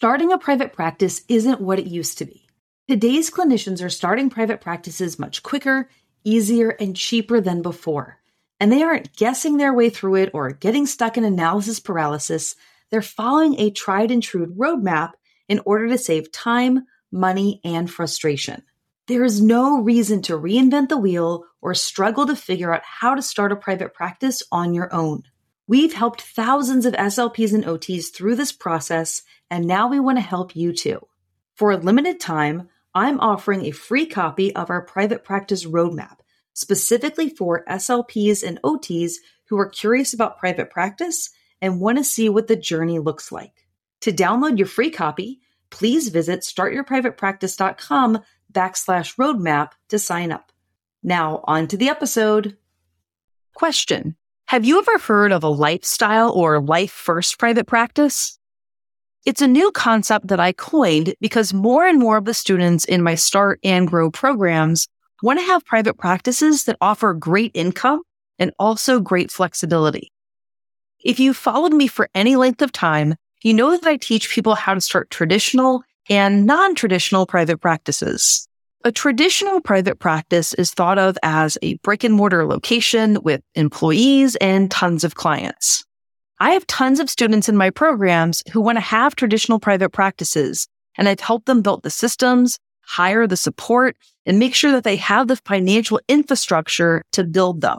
Starting a private practice isn't what it used to be. Today's clinicians are starting private practices much quicker, easier, and cheaper than before. And they aren't guessing their way through it or getting stuck in analysis paralysis. They're following a tried and true roadmap in order to save time, money, and frustration. There is no reason to reinvent the wheel or struggle to figure out how to start a private practice on your own. We've helped thousands of SLPs and OTs through this process, and now we want to help you too. For a limited time, I'm offering a free copy of our private practice roadmap, specifically for SLPs and OTs who are curious about private practice and want to see what the journey looks like. To download your free copy, please visit startyourprivatepractice.com/roadmap to sign up. Now, on to the episode. Question: have you ever heard of a lifestyle or life first private practice? It's a new concept that I coined because more and more of the students in my Start and Grow programs want to have private practices that offer great income and also great flexibility. If you've followed me for any length of time, you know that I teach people how to start traditional and non-traditional private practices. A traditional private practice is thought of as a brick and mortar location with employees and tons of clients. I have tons of students in my programs who want to have traditional private practices, and I've helped them build the systems, hire the support, and make sure that they have the financial infrastructure to build them.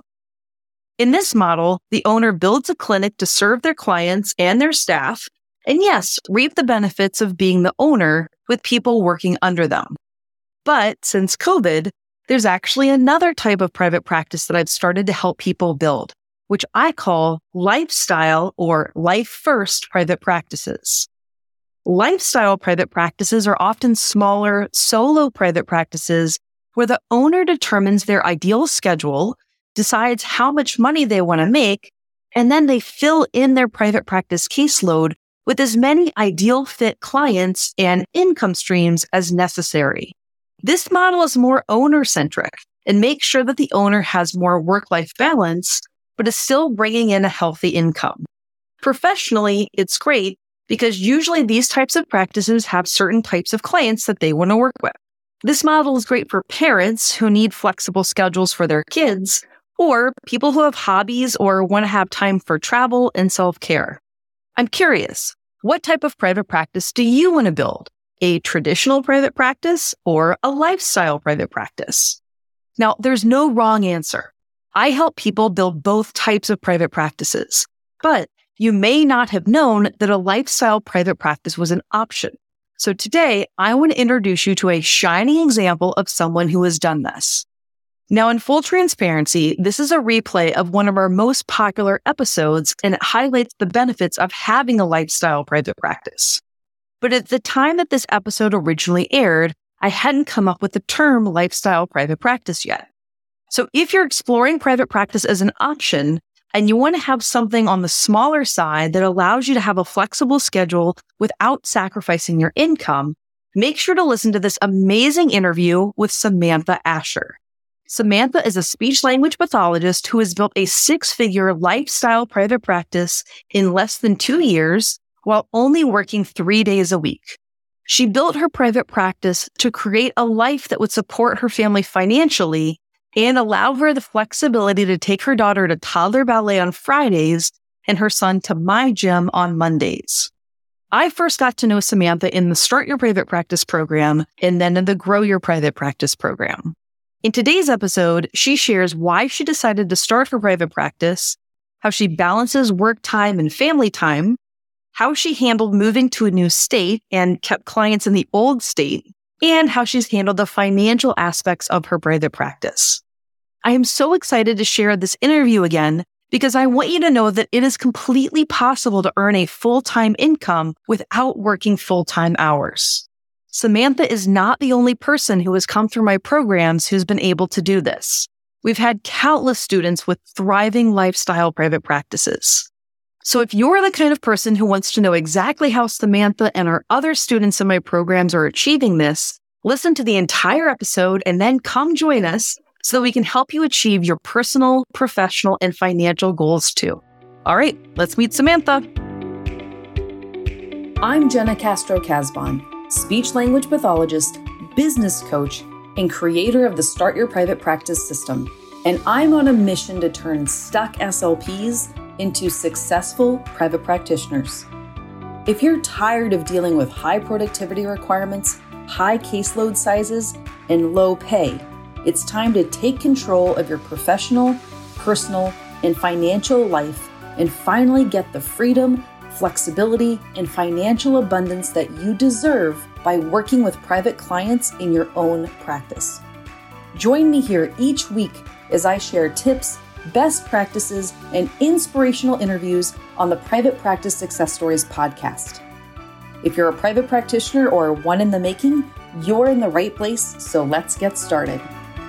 In this model, the owner builds a clinic to serve their clients and their staff, and yes, reap the benefits of being the owner with people working under them. But since COVID, there's actually another type of private practice that I've started to help people build, which I call lifestyle or life first private practices. Lifestyle private practices are often smaller, solo private practices where the owner determines their ideal schedule, decides how much money they want to make, and then they fill in their private practice caseload with as many ideal fit clients and income streams as necessary. This model is more owner-centric and makes sure that the owner has more work-life balance, but is still bringing in a healthy income. Professionally, it's great because usually these types of practices have certain types of clients that they want to work with. This model is great for parents who need flexible schedules for their kids, or people who have hobbies or want to have time for travel and self-care. I'm curious, what type of private practice do you want to build? A traditional private practice or a lifestyle private practice? Now, there's no wrong answer. I help people build both types of private practices, but you may not have known that a lifestyle private practice was an option. So today, I want to introduce you to a shining example of someone who has done this. Now, in full transparency, this is a replay of one of our most popular episodes, and it highlights the benefits of having a lifestyle private practice. But at the time that this episode originally aired, I hadn't come up with the term lifestyle private practice yet. So if you're exploring private practice as an option and you want to have something on the smaller side that allows you to have a flexible schedule without sacrificing your income, make sure to listen to this amazing interview with Samantha Asher. Samantha is a speech-language pathologist who has built a 6-figure lifestyle private practice in less than 2 years while only working 3 days a week. She built her private practice to create a life that would support her family financially and allow her the flexibility to take her daughter to toddler ballet on Fridays and her son to my gym on Mondays. I first got to know Samantha in the Start Your Private Practice program and then in the Grow Your Private Practice program. In today's episode, she shares why she decided to start her private practice, how she balances work time and family time, how she handled moving to a new state and kept clients in the old state, and how she's handled the financial aspects of her private practice. I am so excited to share this interview again because I want you to know that it is completely possible to earn a full-time income without working full-time hours. Samantha is not the only person who has come through my programs who's been able to do this. We've had countless students with thriving lifestyle private practices. So if you're the kind of person who wants to know exactly how Samantha and our other students in my programs are achieving this, listen to the entire episode and then come join us so that we can help you achieve your personal, professional, and financial goals too. All right, let's meet Samantha. I'm Jenna Castro-Casbon, speech-language pathologist, business coach, and creator of the Start Your Private Practice system. And I'm on a mission to turn stuck SLPs into successful private practitioners. If you're tired of dealing with high productivity requirements, high caseload sizes, and low pay, it's time to take control of your professional, personal, and financial life and finally get the freedom, flexibility, and financial abundance that you deserve by working with private clients in your own practice. Join me here each week as I share tips, best practices, and inspirational interviews on the Private Practice Success Stories podcast. If you're a private practitioner or one in the making, you're in the right place, so let's get started.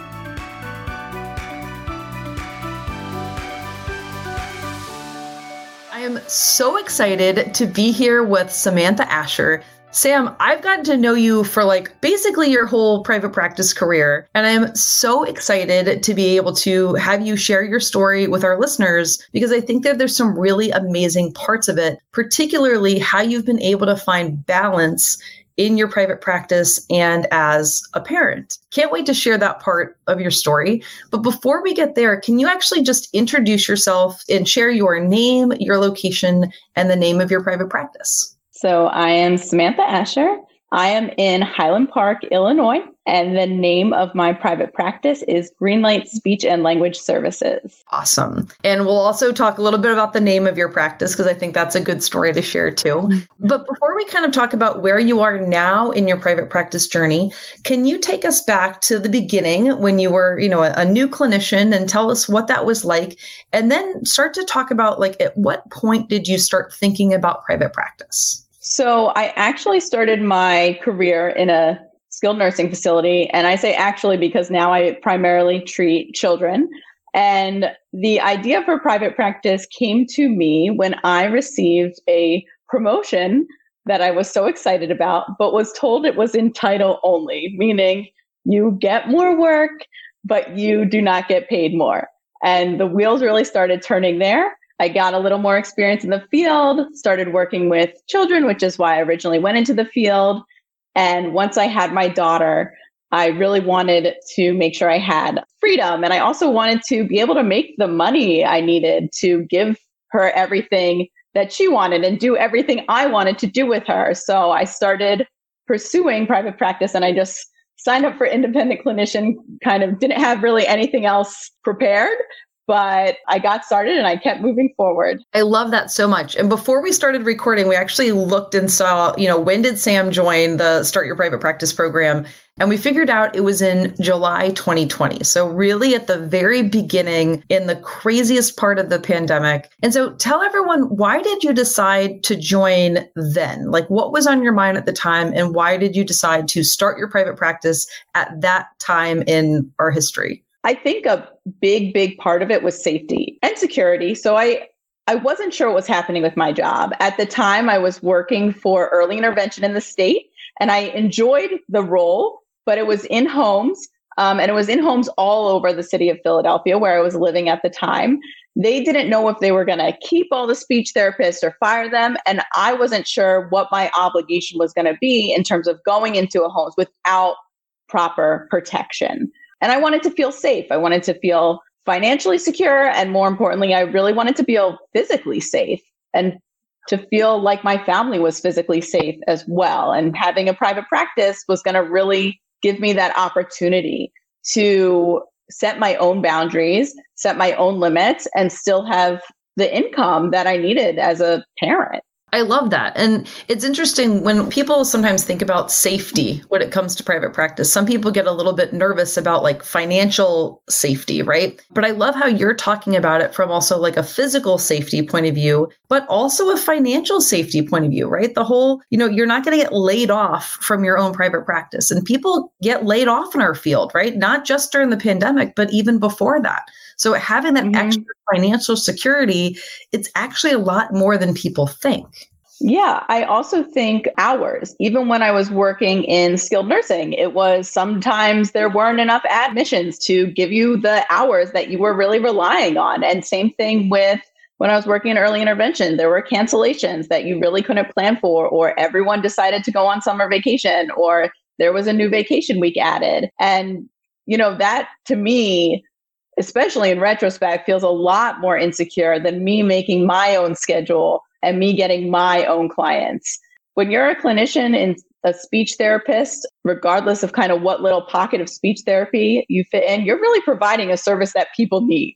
I am so excited to be here with Samantha Asher. Sam, I've gotten to know you for basically your whole private practice career, and I'm so excited to be able to have you share your story with our listeners because I think that there's some really amazing parts of it, particularly how you've been able to find balance in your private practice and as a parent. Can't wait to share that part of your story. But before we get there, can you actually just introduce yourself and share your name, your location, and the name of your private practice? So I am Samantha Asher. I am in Highland Park, Illinois, and the name of my private practice is Greenlight Speech and Language Services. Awesome. And we'll also talk a little bit about the name of your practice because I think that's a good story to share too. But before we kind of talk about where you are now in your private practice journey, can you take us back to the beginning when you were, a new clinician and tell us what that was like, and then start to talk about at what point did you start thinking about private practice? So I actually started my career in a skilled nursing facility. And I say actually because now I primarily treat children. And the idea for private practice came to me when I received a promotion that I was so excited about, but was told it was in title only, meaning you get more work, but you do not get paid more. And the wheels really started turning there. I got a little more experience in the field, started working with children, which is why I originally went into the field. And once I had my daughter, I really wanted to make sure I had freedom. And I also wanted to be able to make the money I needed to give her everything that she wanted and do everything I wanted to do with her. So I started pursuing private practice and I just signed up for independent clinician, kind of didn't have really anything else prepared. But I got started and I kept moving forward. I love that so much. And before we started recording, we actually looked and saw, when did Sam join the Start Your Private Practice program? And we figured out it was in July 2020. So really at the very beginning in the craziest part of the pandemic. And so tell everyone, why did you decide to join then? What was on your mind at the time? And why did you decide to start your private practice at that time in our history? I think a big part of it was safety and security. So I wasn't sure what was happening with my job. At the time, I was working for early intervention in the state, and I enjoyed the role, but it was in homes, and it was in homes all over the city of Philadelphia where I was living at the time. They didn't know if they were going to keep all the speech therapists or fire them, and I wasn't sure what my obligation was going to be in terms of going into a home without proper protection. And I wanted to feel safe. I wanted to feel financially secure. And more importantly, I really wanted to feel physically safe and to feel like my family was physically safe as well. And having a private practice was going to really give me that opportunity to set my own boundaries, set my own limits, and still have the income that I needed as a parent. I love that. And it's interesting when people sometimes think about safety when it comes to private practice. Some people get a little bit nervous about financial safety, right? But I love how you're talking about it from also a physical safety point of view, but also a financial safety point of view, right? The whole, you're not going to get laid off from your own private practice. And people get laid off in our field, right? Not just during the pandemic, but even before that. So having that extra financial security, it's actually a lot more than people think. Yeah, I also think hours. Even when I was working in skilled nursing, it was sometimes there weren't enough admissions to give you the hours that you were really relying on. And same thing with when I was working in early intervention, there were cancellations that you really couldn't plan for, or everyone decided to go on summer vacation, or there was a new vacation week added. And, that to me, especially in retrospect, feels a lot more insecure than me making my own schedule and me getting my own clients. When you're a clinician and a speech therapist, regardless of kind of what little pocket of speech therapy you fit in, you're really providing a service that people need.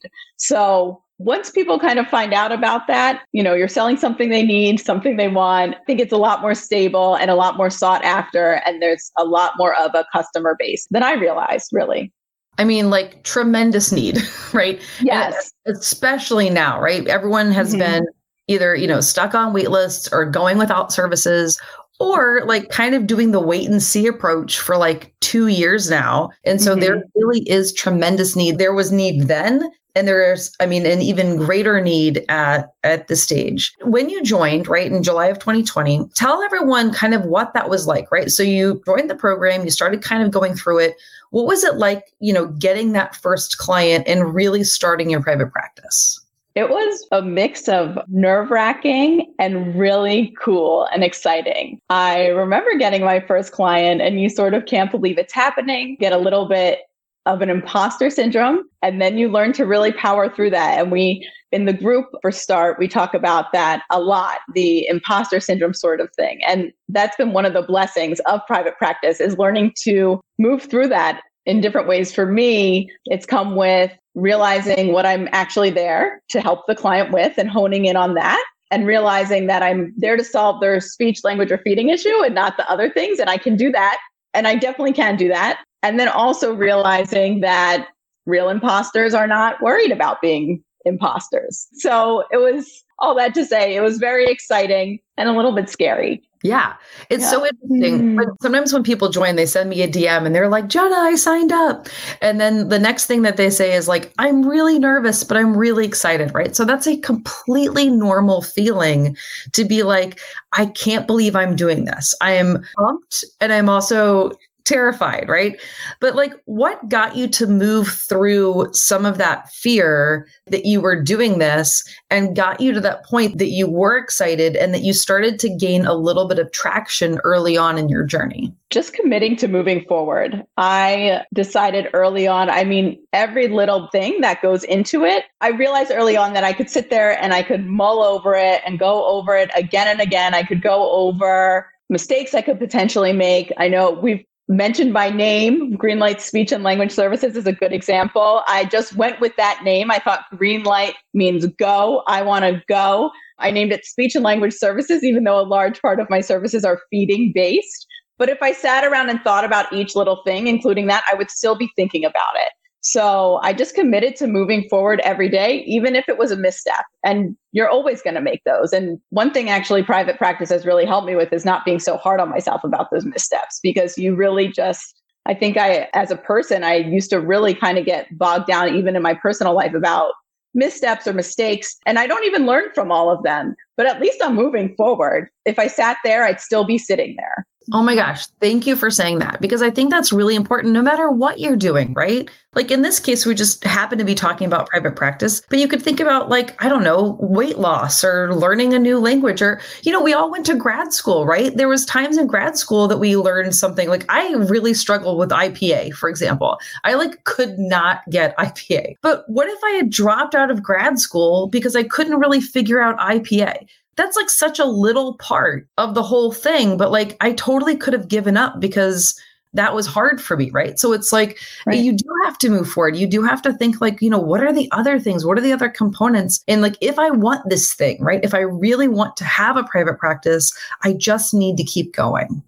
So once people kind of find out about that, you're selling something they need, something they want, I think it's a lot more stable and a lot more sought after. And there's a lot more of a customer base than I realized, really. I mean, like tremendous need, right? Yes. And especially now, right? Everyone has been either, stuck on wait lists or going without services, or like kind of doing the wait and see approach for like 2 years now. And so there really is tremendous need. There was need then. And there's, an even greater need at this stage. When you joined, right, in July of 2020, tell everyone kind of what that was like, right? So you joined the program, you started kind of going through it. What was it like, getting that first client and really starting your private practice? It was a mix of nerve-wracking and really cool and exciting. I remember getting my first client and you sort of can't believe it's happening, get a little bit of an imposter syndrome, and then you learn to really power through that. And we, in the group for START, we talk about that a lot, the imposter syndrome sort of thing. And that's been one of the blessings of private practice, is learning to move through that in different ways. For me, it's come with realizing what I'm actually there to help the client with and honing in on that, and realizing that I'm there to solve their speech, language, or feeding issue and not the other things. And I can do that. And I definitely can do that. And then also realizing that real imposters are not worried about being imposters. So it was all that to say, it was very exciting and a little bit scary. Yeah. It's so interesting. Like sometimes when people join, they send me a DM and they're like, Jenna, I signed up. And then the next thing that they say is like, I'm really nervous, but I'm really excited, right? So that's a completely normal feeling to be like, I can't believe I'm doing this. I am pumped and I'm also terrified, right? But like, what got you to move through some of that fear that you were doing this and got you to that point that you were excited and that you started to gain a little bit of traction early on in your journey? Just committing to moving forward. I decided early on, every little thing that goes into it, I realized early on that I could sit there and I could mull over it and go over it again and again. I could go over mistakes I could potentially make. I know we've mentioned by name, Greenlight Speech and Language Services is a good example. I just went with that name. I thought Greenlight means go. I want to go. I named it Speech and Language Services, even though a large part of my services are feeding based. But if I sat around and thought about each little thing, including that, I would still be thinking about it. So I just committed to moving forward every day, even if it was a misstep. And you're always going to make those. And one thing actually private practice has really helped me with is not being so hard on myself about those missteps, because you really just, I think as a person, I used to really kind of get bogged down even in my personal life about missteps or mistakes. And I don't even learn from all of them, but at least I'm moving forward. If I sat there, I'd still be sitting there. Oh my gosh. Thank you for saying that, because I think that's really important no matter what you're doing, right? Like in this case, we just happen to be talking about private practice, but you could think about like, I don't know, weight loss or learning a new language, or, we all went to grad school, right? There was times in grad school that we learned something. Like I really struggled with IPA, for example. I could not get IPA. But what if I had dropped out of grad school because I couldn't really figure out IPA? That's like such a little part of the whole thing, but like I totally could have given up because that was hard for me, right? So it's like, right, you do have to move forward. You do have to think like, what are the other things? What are the other components? And like, if I want this thing, right? If I really want to have a private practice, I just need to keep going.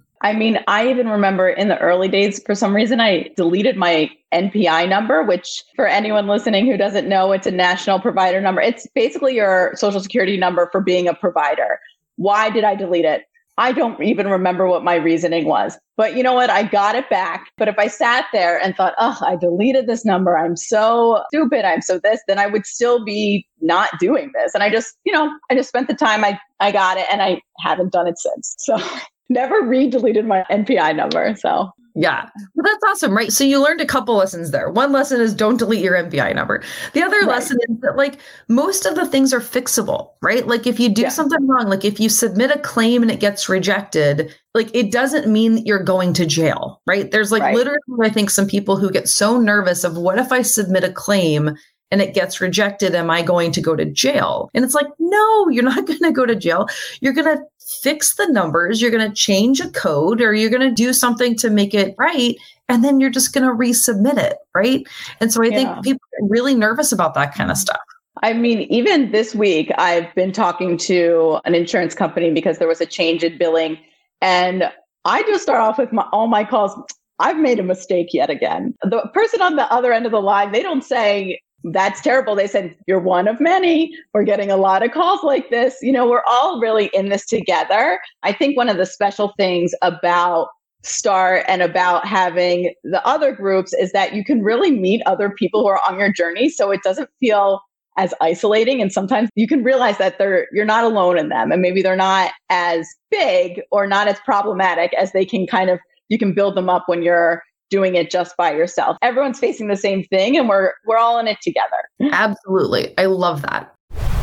I even remember in the early days, for some reason, I deleted my NPI number, which for anyone listening who doesn't know, it's a national provider number. It's basically your social security number for being a provider. Why did I delete it? I don't even remember what my reasoning was, but you know what? I got it back. But if I sat there and thought, I deleted this number, I'm so stupid, I'm so this, then I would still be not doing this. And I just spent the time, I got it, and I haven't done it since. So never re-deleted my NPI number. So Yeah. Well, that's awesome, right? So you learned a couple lessons there. One lesson is don't delete your MPI number. The other lesson is that like most of the things are fixable, right? Like if you do something wrong, like if you submit a claim and it gets rejected, like it doesn't mean that you're going to jail, right? There's like literally, I think some people who get so nervous of what if I submit a claim and it gets rejected, am I going to go to jail? And it's like, no, you're not going to go to jail. You're going to fix the numbers. You're going to change a code or you're going to do something to make it right. And then you're just going to resubmit it. Right. And so I think people are really nervous about that kind of stuff. I mean, even this week, I've been talking to an insurance company because there was a change in billing. And I just start off with all my calls. I've made a mistake yet again. The person on the other end of the line, they don't say, that's terrible. They said, you're one of many. We're getting a lot of calls like this. You know, we're all really in this together. I think one of the special things about START and about having the other groups is that you can really meet other people who are on your journey. So it doesn't feel as isolating. And sometimes you can realize that you're not alone in them. And maybe they're not as big or not as problematic as they can you can build them up when you're doing it just by yourself. Everyone's facing the same thing and we're all in it together. Absolutely. I love that.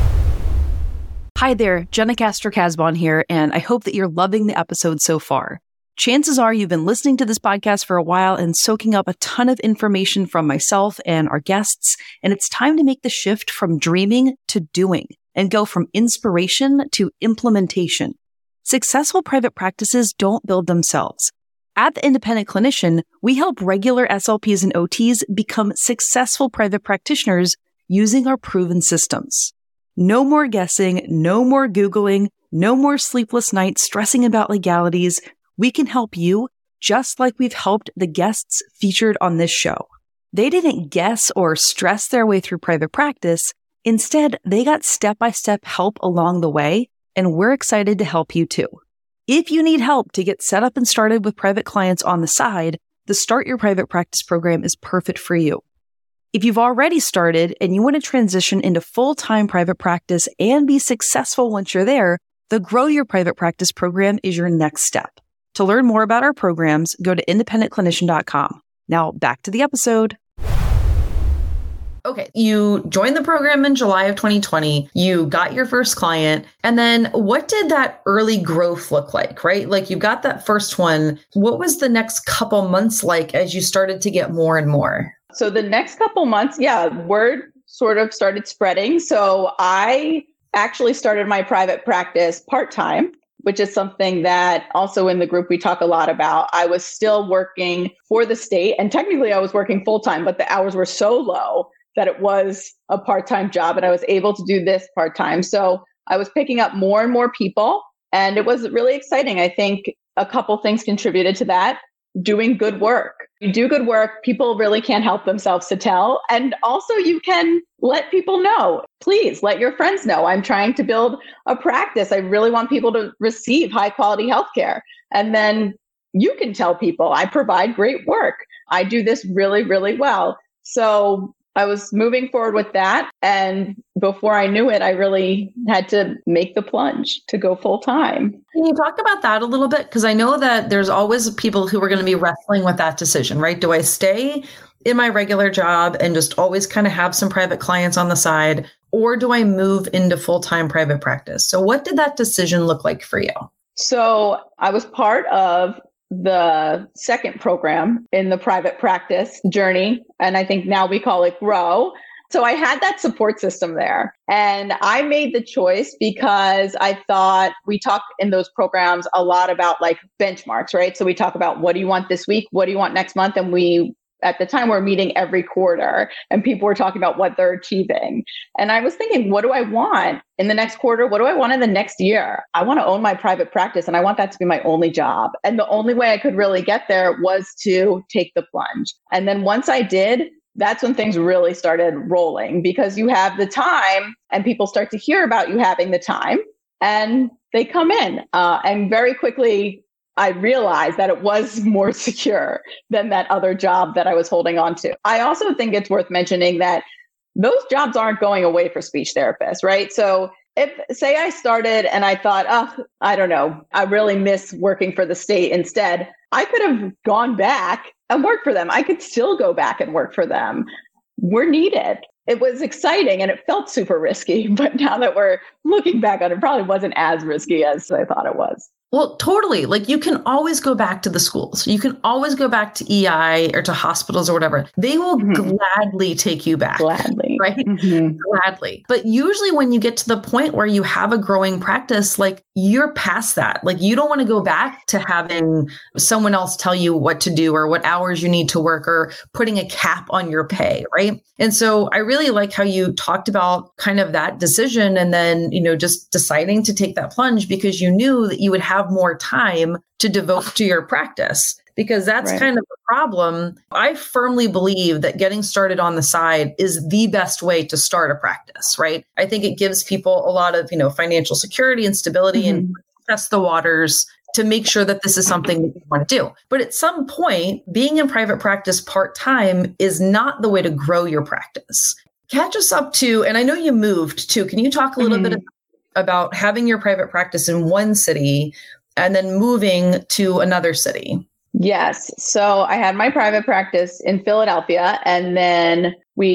Hi there, Jenna Castro-Casbon here, and I hope that you're loving the episode so far. Chances are you've been listening to this podcast for a while and soaking up a ton of information from myself and our guests, and it's time to make the shift from dreaming to doing and go from inspiration to implementation. Successful private practices don't build themselves. At The Independent Clinician, we help regular SLPs and OTs become successful private practitioners using our proven systems. No more guessing, no more Googling, no more sleepless nights stressing about legalities. We can help you just like we've helped the guests featured on this show. They didn't guess or stress their way through private practice. Instead, they got step-by-step help along the way, and we're excited to help you too. If you need help to get set up and started with private clients on the side, the Start Your Private Practice program is perfect for you. If you've already started and you want to transition into full-time private practice and be successful once you're there, the Grow Your Private Practice program is your next step. To learn more about our programs, go to independentclinician.com. Now back to the episode. Okay, you joined the program in July of 2020, you got your first client, and then what did that early growth look like, right? Like you got that first one. What was the next couple months like as you started to get more and more? So the next couple months, word sort of started spreading. So I actually started my private practice part-time, which is something that also in the group we talk a lot about. I was still working for the state, and technically I was working full-time, but the hours were so low that it was a part-time job and I was able to do this part-time. So I was picking up more and more people and it was really exciting. I think a couple things contributed to that. Doing good work. You do good work, people really can't help themselves to tell. And also you can let people know. Please let your friends know. I'm trying to build a practice. I really want people to receive high quality healthcare. And then you can tell people I provide great work. I do this really, really well. So I was moving forward with that. And before I knew it, I really had to make the plunge to go full time. Can you talk about that a little bit? Because I know that there's always people who are going to be wrestling with that decision, right? Do I stay in my regular job and just always kind of have some private clients on the side? Or do I move into full-time private practice? So what did that decision look like for you? So I was part of the second program in the private practice journey. And I think now we call it Grow. So I had that support system there. And I made the choice because I thought we talk in those programs a lot about like benchmarks, right? So we talk about what do you want this week? What do you want next month? And at the time, we're meeting every quarter and people were talking about what they're achieving. And I was thinking, what do I want in the next quarter? What do I want in the next year? I want to own my private practice and I want that to be my only job. And the only way I could really get there was to take the plunge. And then once I did, that's when things really started rolling because you have the time and people start to hear about you having the time and they come in. And very quickly, I realized that it was more secure than that other job that I was holding on to. I also think it's worth mentioning that those jobs aren't going away for speech therapists, right? So if say I started and I thought, oh, I don't know, I really miss working for the state instead, I could have gone back and worked for them. I could still go back and work for them. We're needed. It was exciting and it felt super risky, but now that we're looking back on it, probably wasn't as risky as I thought it was. Well, totally. Like you can always go back to the schools. You can always go back to EI or to hospitals or whatever. They will gladly take you back. Gladly. Right? Gladly. But usually when you get to the point where you have a growing practice, like you're past that. Like you don't want to go back to having someone else tell you what to do or what hours you need to work or putting a cap on your pay. Right. And so I really like how you talked about kind of that decision and then, just deciding to take that plunge because you knew that you would have more time to devote to your practice. Because that's kind of the problem. I firmly believe that getting started on the side is the best way to start a practice, right? I think it gives people a lot of, financial security and stability and test the waters to make sure that this is something that you want to do. But at some point, being in private practice part-time is not the way to grow your practice. Catch us up to, and I know you moved too. Can you talk a little bit about having your private practice in one city and then moving to another city? Yes. So I had my private practice in Philadelphia, and then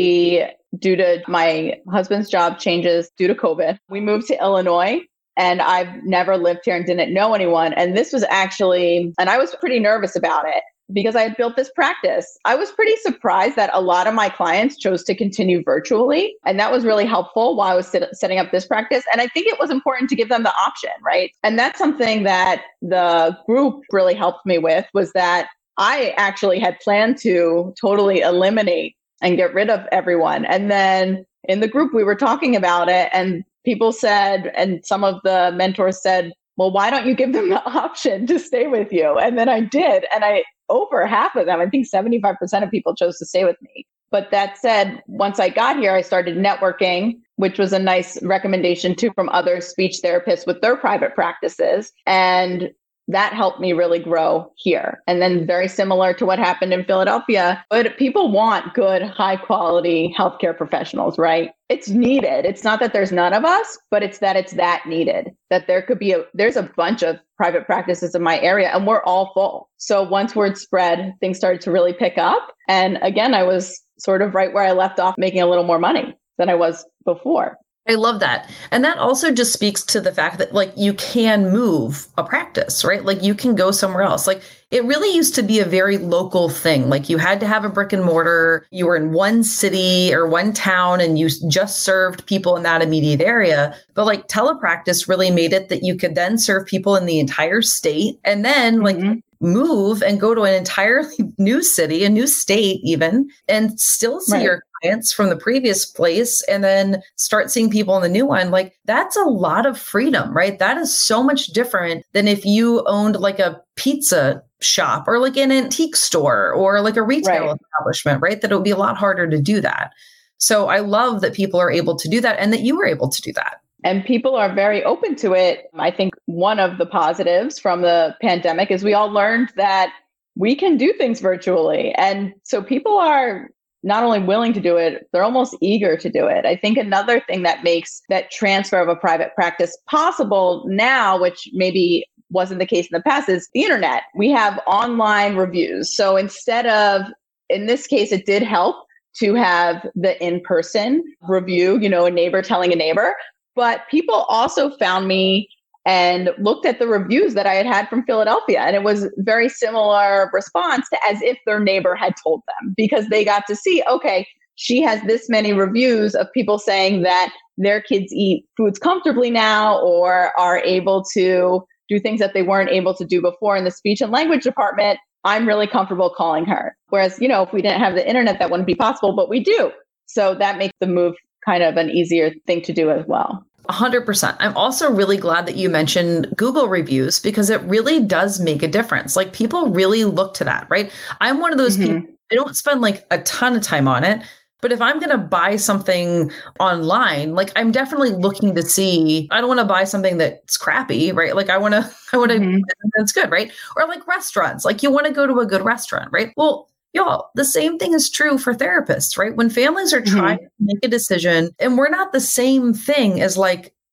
due to my husband's job changes due to COVID, we moved to Illinois, and I've never lived here and didn't know anyone. And this was actually, and I was pretty nervous about it because I had built this practice. I was pretty surprised that a lot of my clients chose to continue virtually. And that was really helpful while I was setting up this practice. And I think it was important to give them the option, right? And that's something that the group really helped me with, was that I actually had planned to totally eliminate and get rid of everyone. And then in the group, we were talking about it, and people said, and some of the mentors said, well, why don't you give them the option to stay with you? And then I did. And over half of them, I think 75% of people chose to stay with me. But that said, once I got here, I started networking, which was a nice recommendation too from other speech therapists with their private practices. And that helped me really grow here. And then very similar to what happened in Philadelphia, but people want good, high quality healthcare professionals, right? It's needed. It's not that there's none of us, but it's that needed, that there's a bunch of private practices in my area and we're all full. So once word spread, things started to really pick up. And again, I was sort of right where I left off, making a little more money than I was before. I love that. And that also just speaks to the fact that like you can move a practice, right? Like you can go somewhere else. Like it really used to be a very local thing. Like you had to have a brick and mortar. You were in one city or one town and you just served people in that immediate area. But like telepractice really made it that you could then serve people in the entire state and then like move and go to an entirely new city, a new state even, and still see your clients from the previous place and then start seeing people in the new one. Like that's a lot of freedom, right? That is so much different than if you owned like a pizza shop or like an antique store or like a retail establishment, right? That it would be a lot harder to do that. So I love that people are able to do that and that you were able to do that. And people are very open to it. I think one of the positives from the pandemic is we all learned that we can do things virtually. And so people are not only willing to do it, they're almost eager to do it. I think another thing that makes that transfer of a private practice possible now, which maybe wasn't the case in the past, is the internet. We have online reviews. So instead of, in this case, it did help to have the in-person review, a neighbor telling a neighbor. But people also found me and looked at the reviews that I had from Philadelphia. And it was very similar response to as if their neighbor had told them, because they got to see, okay, she has this many reviews of people saying that their kids eat foods comfortably now or are able to do things that they weren't able to do before in the speech and language department. I'm really comfortable calling her. Whereas, if we didn't have the internet, that wouldn't be possible, but we do. So that makes the move kind of an easier thing to do as well. 100%. I'm also really glad that you mentioned Google reviews because it really does make a difference. Like people really look to that, right? I'm one of those people, I don't spend like a ton of time on it, but if I'm going to buy something online, like I'm definitely looking to see, I don't want to buy something that's crappy, right? Like I want to, that's good, right? Or like restaurants, like you want to go to a good restaurant, right? Well, y'all, the same thing is true for therapists, right? When families are trying to make a decision and we're not the same thing as like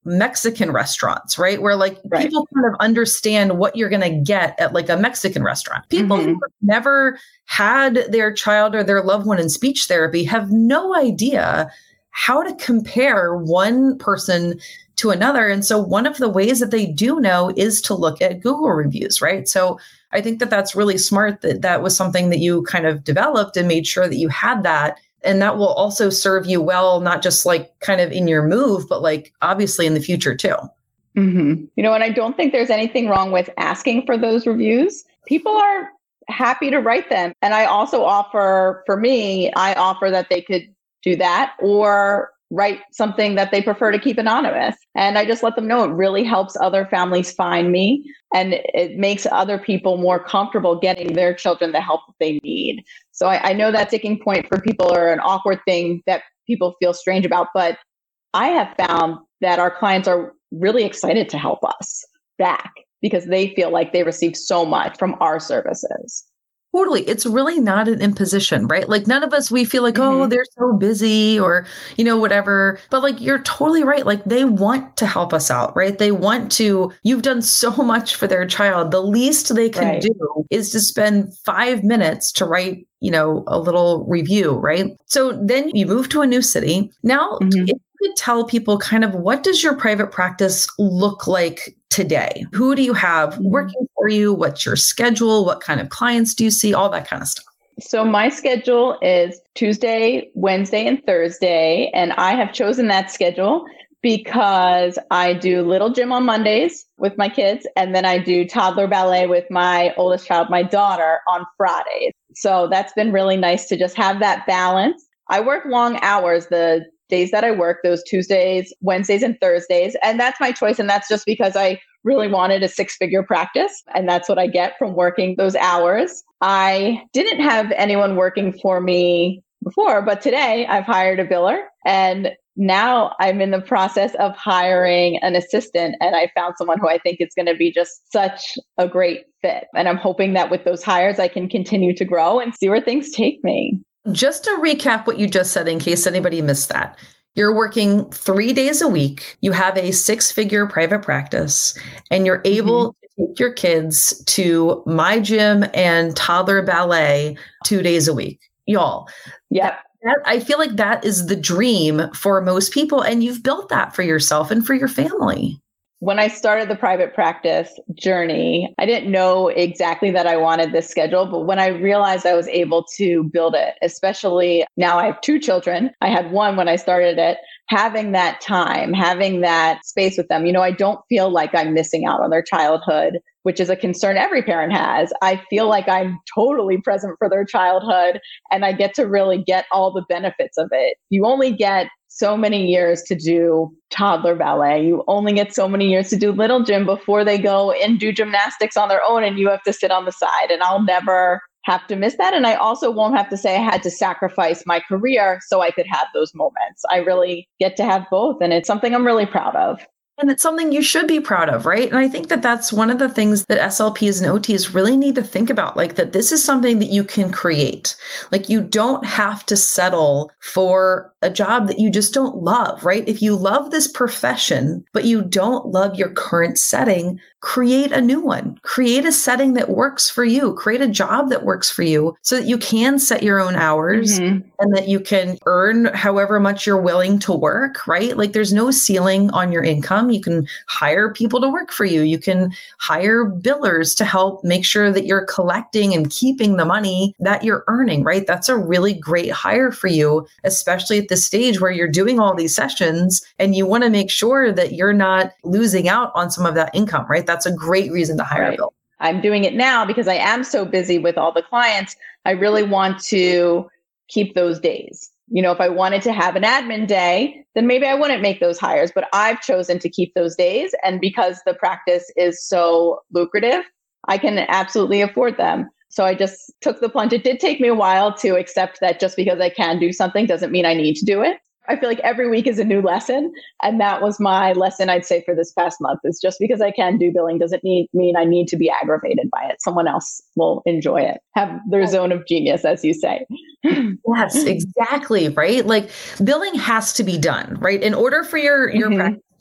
Mexican restaurants, right? Where like people kind of understand what you're going to get at like a Mexican restaurant. People who have never had their child or their loved one in speech therapy have no idea how to compare one person to another. And so one of the ways that they do know is to look at Google reviews, right? So I think that that's really smart that that was something that you kind of developed and made sure that you had that. And that will also serve you well, not just like kind of in your move, but like obviously in the future too. You know, and I don't think there's anything wrong with asking for those reviews. People are happy to write them. And I also offer, for me, I offer that they could do that or write something that they prefer to keep anonymous. And I just let them know it really helps other families find me. And it makes other people more comfortable getting their children the help that they need. So I know that sticking point for people are an awkward thing that people feel strange about, but I have found that our clients are really excited to help us back because they feel like they receive so much from our services. Totally. It's really not an imposition, right? Like none of us, we feel like, oh, they're so busy or, you know, whatever. But like, you're totally right. Like they want to help us out, right? They want to, you've done so much for their child. The least they can do is to spend 5 minutes to write, you know, a little review, right? So then you move to a new city. Now, if you could tell people kind of what does your private practice look like today? Who do you have working for you? What's your schedule? What kind of clients do you see? All that kind of stuff. So my schedule is Tuesday, Wednesday, and Thursday. And I have chosen that schedule because I do little gym on Mondays with my kids. And then I do toddler ballet with my oldest child, my daughter, on Fridays. So that's been really nice to just have that balance. I work long hours. The days that I work, those Tuesdays, Wednesdays, and Thursdays. And that's my choice. And that's just because I really wanted a 6-figure practice. And that's what I get from working those hours. I didn't have anyone working for me before, but today I've hired a biller. And now I'm in the process of hiring an assistant. And I found someone who I think is going to be just such a great fit. And I'm hoping that with those hires, I can continue to grow and see where things take me. Just to recap what you just said, in case anybody missed that, you're working 3 days a week. You have a 6-figure private practice, and you're able to take your kids to my gym and toddler ballet 2 days a week. Y'all. Yeah. I feel like that is the dream for most people. And you've built that for yourself and for your family. When I started the private practice journey, I didn't know exactly that I wanted this schedule, but when I realized I was able to build it, especially now I have 2 children. I had one when I started it. Having that time, having that space with them, you know, I don't feel like I'm missing out on their childhood, which is a concern every parent has. I feel like I'm totally present for their childhood and I get to really get all the benefits of it. You only get so many years to do toddler ballet. You only get so many years to do little gym before they go and do gymnastics on their own and you have to sit on the side. And I'll never have to miss that. And I also won't have to say I had to sacrifice my career so I could have those moments. I really get to have both. And it's something I'm really proud of. And it's something you should be proud of, right? And I think that that's one of the things that SLPs and OTs really need to think about, like that this is something that you can create. Like you don't have to settle for a job that you just don't love, right? If you love this profession, but you don't love your current setting, create a new one. Create a setting that works for you. Create a job that works for you so that you can set your own hours and that you can earn however much you're willing to work, right? Like there's no ceiling on your income. You can hire people to work for you. You can hire billers to help make sure that you're collecting and keeping the money that you're earning, right? That's a really great hire for you, especially at this stage where you're doing all these sessions and you want to make sure that you're not losing out on some of that income, right? That's a great reason to hire a biller. I'm doing it now because I am so busy with all the clients. I really want to keep those days. You know, if I wanted to have an admin day, then maybe I wouldn't make those hires, but I've chosen to keep those days. And because the practice is so lucrative, I can absolutely afford them. So I just took the plunge. It did take me a while to accept that just because I can do something doesn't mean I need to do it. I feel like every week is a new lesson. And that was my lesson, I'd say, for this past month is just because I can do billing doesn't mean I need to be aggravated by it. Someone else will enjoy it, have their zone of genius, as you say. Yes, exactly. Right. Like billing has to be done, right? In order for your practice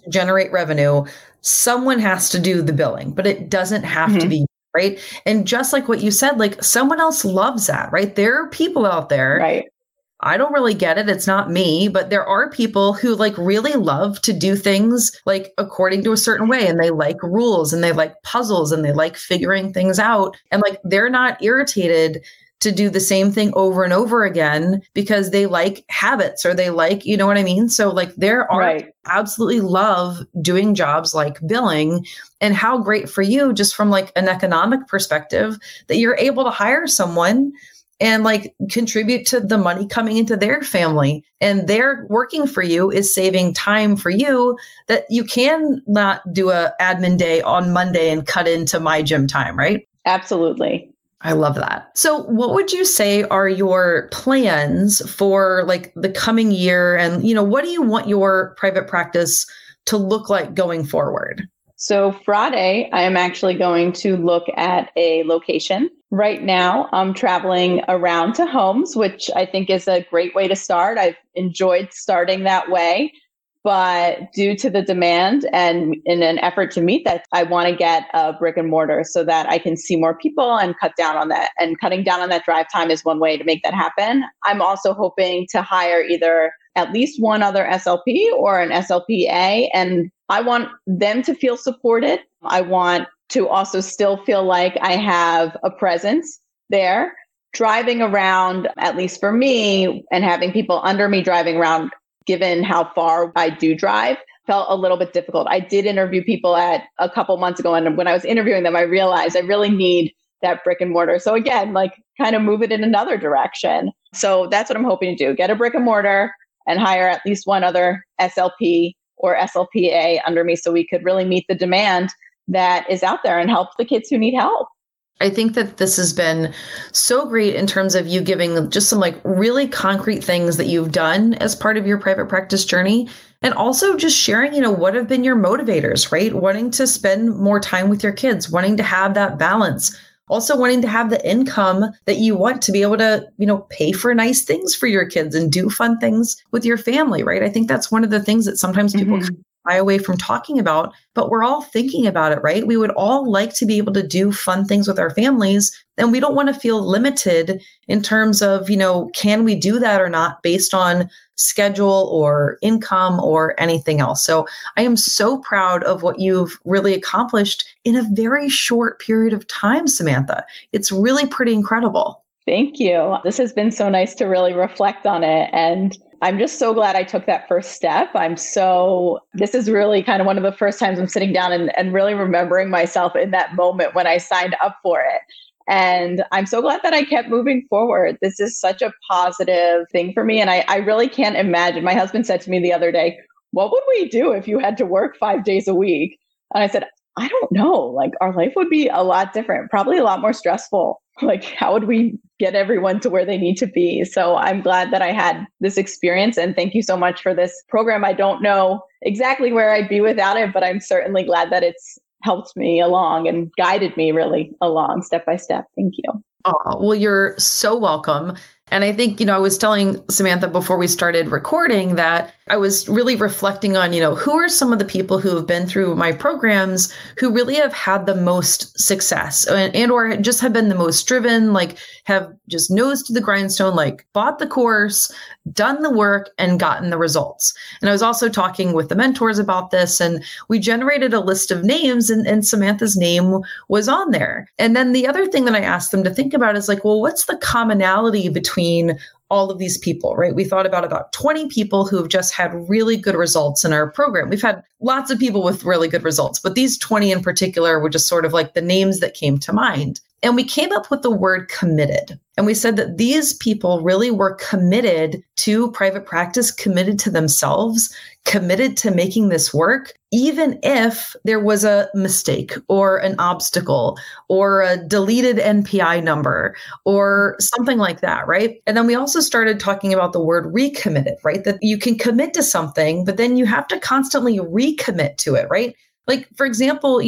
to generate revenue, someone has to do the billing, but it doesn't have to be, right? And just like what you said, like someone else loves that, right? There are people out there. Right. I don't really get it. It's not me, but there are people who like really love to do things like according to a certain way, and they like rules and they like puzzles and they like figuring things out. And like they're not irritated to do the same thing over and over again because they like habits or they like, you know what I mean? So like there are absolutely love doing jobs like billing, and how great for you just from like an economic perspective that you're able to hire someone and like contribute to the money coming into their family, and they're working for you is saving time for you that you can not do a admin day on Monday and cut into my gym time, right? Absolutely. I love that. So what would you say are your plans for like the coming year? And, you know, what do you want your private practice to look like going forward? So Friday, I am actually going to look at a location. Right now, I'm traveling around to homes, which I think is a great way to start. I've enjoyed starting that way, but due to the demand and in an effort to meet that, I want to get a brick and mortar so that I can see more people and cut down on that. And cutting down on that drive time is one way to make that happen. I'm also hoping to hire either at least one other SLP or an SLPA, and I want them to feel supported. I want to also still feel like I have a presence there. Driving around, at least for me, and having people under me driving around, given how far I do drive, felt a little bit difficult. I did interview people at a couple months ago, and when I was interviewing them, I realized I really need that brick and mortar. So again, like kind of move it in another direction. So that's what I'm hoping to do. Get a brick and mortar and hire at least one other SLP or SLPA under me so we could really meet the demand that is out there and help the kids who need help. I think that this has been so great in terms of you giving just some like really concrete things that you've done as part of your private practice journey. And also just sharing, you know, what have been your motivators, right? Wanting to spend more time with your kids, wanting to have that balance, also wanting to have the income that you want to be able to, you know, pay for nice things for your kids and do fun things with your family, right? I think that's one of the things that sometimes people shy away from talking about, but we're all thinking about it, right? We would all like to be able to do fun things with our families, and we don't want to feel limited in terms of, you know, can we do that or not based on schedule or income or anything else. So I am so proud of what you've really accomplished in a very short period of time, Samantha. It's really pretty incredible. Thank you. This has been so nice to really reflect on it. And I'm just so glad I took that first step. This is really kind of one of the first times I'm sitting down and really remembering myself in that moment when I signed up for it. And I'm so glad that I kept moving forward. This is such a positive thing for me. And I really can't imagine. My husband said to me the other day, what would we do if you had to work 5 days a week? And I said, I don't know. Like our life would be a lot different, probably a lot more stressful. Like how would we get everyone to where they need to be? So I'm glad that I had this experience, and thank you so much for this program. I don't know exactly where I'd be without it, but I'm certainly glad that it's helped me along and guided me really along step by step. Thank you. Oh, well, you're so welcome. And I think, you know, I was telling Samantha before we started recording that I was really reflecting on, you know, who are some of the people who have been through my programs who really have had the most success and or just have been the most driven, like have just nose to the grindstone, like bought the course, done the work and gotten the results. And I was also talking with the mentors about this, and we generated a list of names, and Samantha's name was on there. And then the other thing that I asked them to think about is like, well, what's the commonality between all of these people, right? We thought about 20 people who have just had really good results in our program. We've had lots of people with really good results, but these 20 in particular were just sort of like the names that came to mind. And we came up with the word committed. And we said that these people really were committed to private practice, committed to themselves, committed to making this work, even if there was a mistake or an obstacle or a deleted NPI number or something like that, right? And then we also started talking about the word recommitted, right? That you can commit to something, but then you have to constantly recommit to it, right? Like, for example, you know,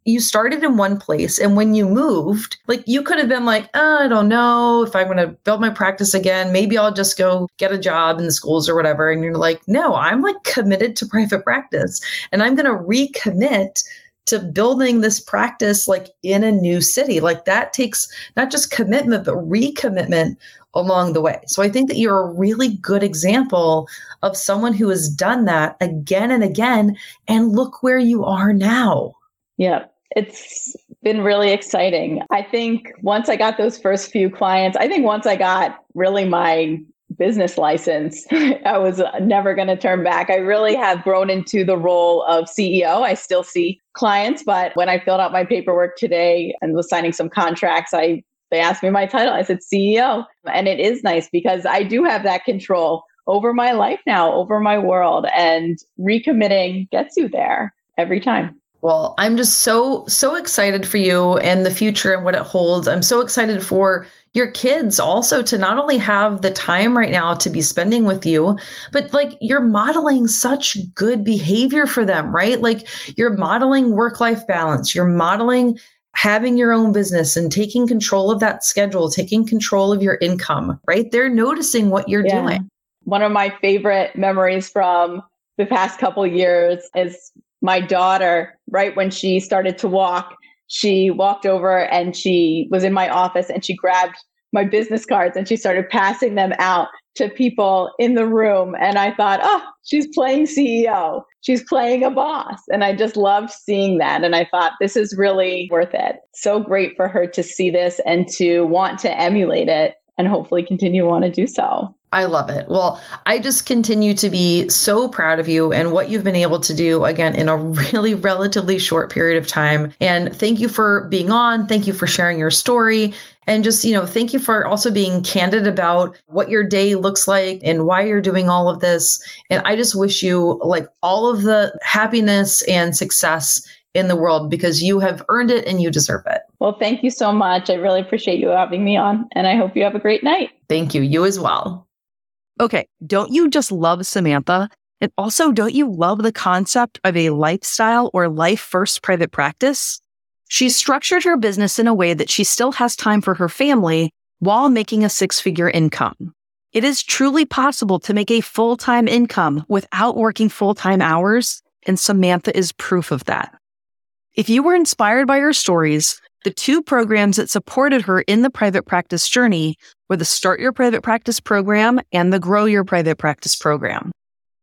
you started in one place, and when you moved, like you could have been like, I don't know if I'm going to build my practice again. Maybe I'll just go get a job in the schools or whatever. And you're like, no, I'm like committed to private practice, and I'm going to recommit to building this practice like in a new city. Like that takes not just commitment, but recommitment along the way. So I think that you're a really good example of someone who has done that again and again, and look where you are now. Yeah, it's been really exciting. I think once I got those first few clients, once I got really my business license, I was never going to turn back. I really have grown into the role of CEO. I still see clients, but when I filled out my paperwork today and was signing some contracts, they asked me my title. I said CEO. And it is nice because I do have that control over my life now, over my world, and recommitting gets you there every time. Well, I'm just so excited for you and the future and what it holds. I'm so excited for your kids also to not only have the time right now to be spending with you, but like you're modeling such good behavior for them, right? Like you're modeling work-life balance, you're modeling having your own business and taking control of that schedule, taking control of your income, right? They're noticing what you're doing. One of my favorite memories from the past couple of years is my daughter, right when she started to walk, she walked over and she was in my office and she grabbed my business cards and she started passing them out to people in the room. And I thought, oh, she's playing CEO. She's playing a boss. And I just loved seeing that. And I thought, this is really worth it. So great for her to see this and to want to emulate it and hopefully continue to want to do so. I love it. Well, I just continue to be so proud of you and what you've been able to do, again, in a really relatively short period of time. And thank you for being on. Thank you for sharing your story. And just, thank you for also being candid about what your day looks like and why you're doing all of this. And I just wish you like all of the happiness and success in the world because you have earned it and you deserve it. Well, thank you so much. I really appreciate you having me on, and I hope you have a great night. Thank you. You as well. Okay, don't you just love Samantha? And also, don't you love the concept of a lifestyle or life-first private practice? She's structured her business in a way that she still has time for her family while making a six-figure income. It is truly possible to make a full-time income without working full-time hours, and Samantha is proof of that. If you were inspired by her stories, the two programs that supported her in the private practice journey were the Start Your Private Practice program and the Grow Your Private Practice program.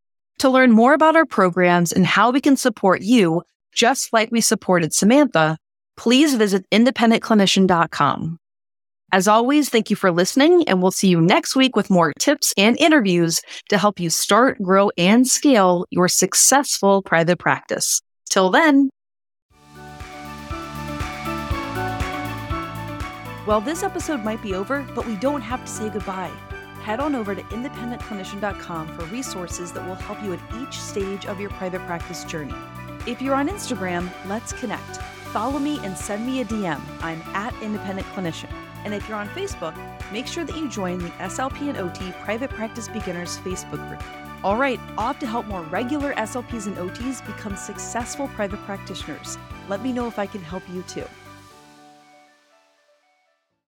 To learn more about our programs and how we can support you, just like we supported Samantha, please visit independentclinician.com. As always, thank you for listening, and we'll see you next week with more tips and interviews to help you start, grow, and scale your successful private practice. Till then. Well, this episode might be over, but we don't have to say goodbye. Head on over to independentclinician.com for resources that will help you at each stage of your private practice journey. If you're on Instagram, let's connect. Follow me and send me a DM. I'm at Independent Clinician. And if you're on Facebook, make sure that you join the SLP and OT Private Practice Beginners Facebook group. All right, off to help more regular SLPs and OTs become successful private practitioners. Let me know if I can help you too.